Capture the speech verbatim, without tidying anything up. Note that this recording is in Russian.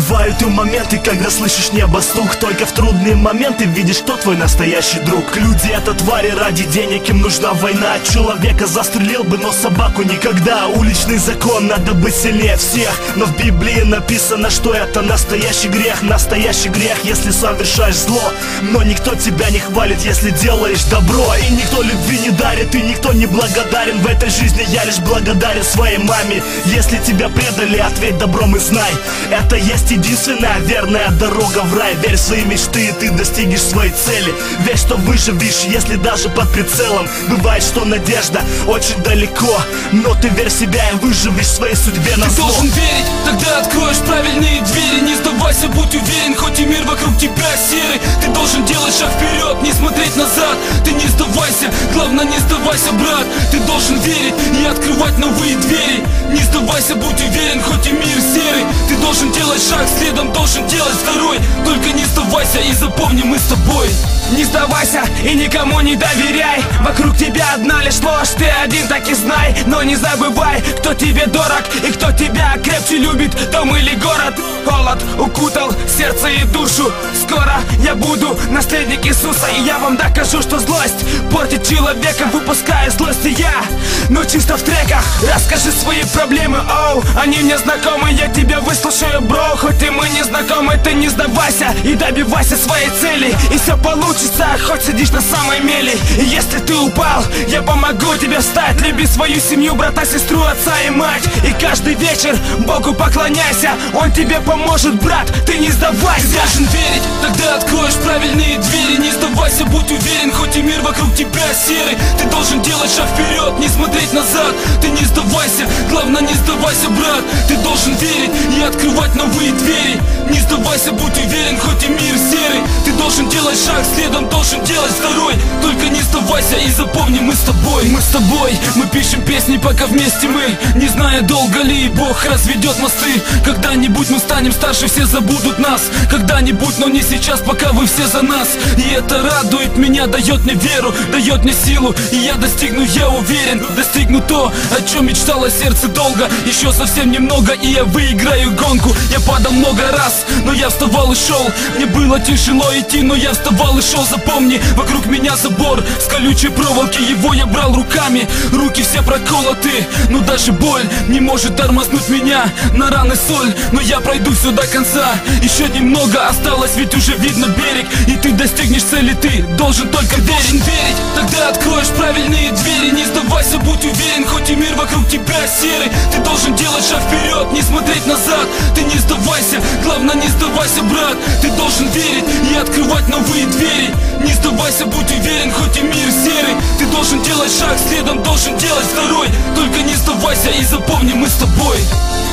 Бывают и моменты, когда слышишь небо стук. Только в трудные моменты видишь, кто твой настоящий друг. Люди — это твари ради денег, им нужна война. Человека застрелил бы, но собаку никогда. Уличный закон, надо быть сильнее всех. Но в Библии написано, что это настоящий грех. Настоящий грех, если совершаешь зло. Но никто тебя не хвалит, если делаешь добро. И никто любви не дарит, и никто не благодарен. В этой жизни я лишь благодарен своей маме. Если тебя предали, ответь добром и знай, это есть единственная верная дорога в рай. Верь в свои мечты, и ты достигнешь своей цели. Верь, что выживешь, если даже под прицелом. Бывает, что надежда очень далеко, но ты верь в себя и выживешь в своей судьбе на зло. Ты должен верить, тогда откроешь правильные двери. Не сдавайся, будь уверен, хоть и мир вокруг тебя серый. Ты должен делать шаг вперед, не смотреть назад. Ты не сдавайся, главное не сдавайся, брат. Ты должен верить и открывать новые двери. Не сдавайся, будь уверен, хоть и мир серый. Ты должен делать шаг, следом должен делать второй. Только не сдавайся и запомни, мы с тобой. Не сдавайся и никому не доверяй. Вокруг тебя одна лишь ложь, ты один так и знай. Но не забывай, кто тебе дорог и кто тебя крепче любит, дом или город. Холод укутал сердце и душу. Скоро я буду наследник Иисуса, и я вам докажу, что злость портит человека, выпуская злость. И я, но чисто в треках. Расскажи свои проблемы, оу, они мне знакомы, я тебя выслушаю, бро. Хоть и мы не знакомы, ты не сдавайся и добивайся своей цели, и все получится, хоть сидишь на самой мели. И если ты упал, я помогу тебе встать. Люби свою семью, брата, сестру, отца и мать. И каждый вечер Богу поклоняйся, Он тебе поможет, брат, ты не сдавайся. Ты должен верить, тогда откроешь правильные двери. Не сдавайся, будь уверен, хоть и мир вокруг тебя серый. Ты должен делать шаг вперед, не смотреть назад. Ты не сдавайся, главное не сдавайся, брат. Ты должен верить и открывать новые двери. Не сдавайся, будь уверен, хоть и мир серый. Ты должен делать шаг, следом должен делать второй. Только не сдавайся и запомни, мы с тобой. Мы с тобой, мы пишем песни, пока вместе мы. Не зная, долго ли Бог разведет мосты. Когда-нибудь мы станем старше, все забудут нас. Когда-нибудь, но не сейчас, пока вы все за нас. И это радует меня, дает мне веру, дает мне силу. И я достигну, я уверен, достигну то, о чем мечтало сердце долго. Еще совсем немного, и я выиграю гонку. Я падал много раз, но я вставал и шел. Мне было тяжело идти, но я вставал и шел. Запомни, вокруг меня забор с колючей проволоки, его я брал руками. Руки все проколоты, но даже боль не может тормознуть меня. На раны соль, но я пройду все до конца. Еще немного осталось, ведь уже видно берег. И ты достигнешь цели, ты должен только верить. Должен верить, тогда откроешь правильные двери. Не сдавайся, будь уверен, хоть и мир вокруг тебя серый. Ты должен делать шаг вперед, не смотреть назад. Ты не сдавайся, главное не сдавайся, брат. Ты должен верить и открывать новые двери. Не сдавайся, будь уверен, хоть и мир серый. Ты должен делать шаг, следом должен делать второй. Только не сдавайся и запомни, мы с тобой.